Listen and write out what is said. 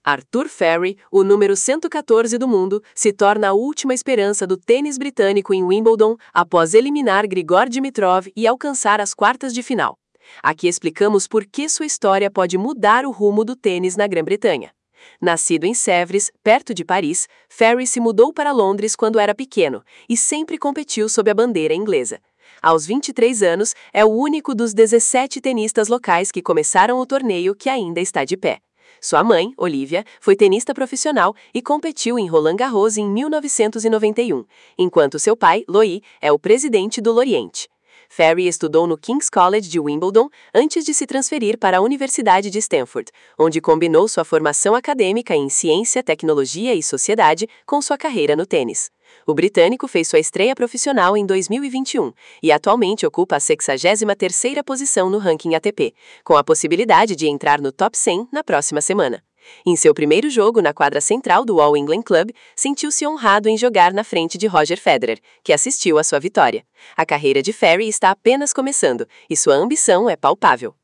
Arthur Furry, o número 114 do mundo, se torna a última esperança do tênis britânico em Wimbledon após eliminar Grigor Dimitrov e alcançar as quartas de final. Aqui explicamos por que sua história pode mudar o rumo do tênis na Grã-Bretanha. Nascido em Sèvres, perto de Paris, Furry se mudou para Londres quando era pequeno e sempre competiu sob a bandeira inglesa. Aos 23 anos, é o único dos 17 tenistas locais que começaram o torneio que ainda está de pé. Sua mãe, Olivia, foi tenista profissional e competiu em Roland Garros em 1991, enquanto seu pai, Loïc, é o presidente do Lorient. Furry estudou no King's College de Wimbledon antes de se transferir para a Universidade de Stanford, onde combinou sua formação acadêmica em ciência, tecnologia e sociedade com sua carreira no tênis. O britânico fez sua estreia profissional em 2021 e atualmente ocupa a 63ª posição no ranking ATP, com a possibilidade de entrar no top 100 na próxima semana. Em seu primeiro jogo na quadra central do All England Club, sentiu-se honrado em jogar na frente de Roger Federer, que assistiu à sua vitória. A carreira de Furry está apenas começando e sua ambição é palpável.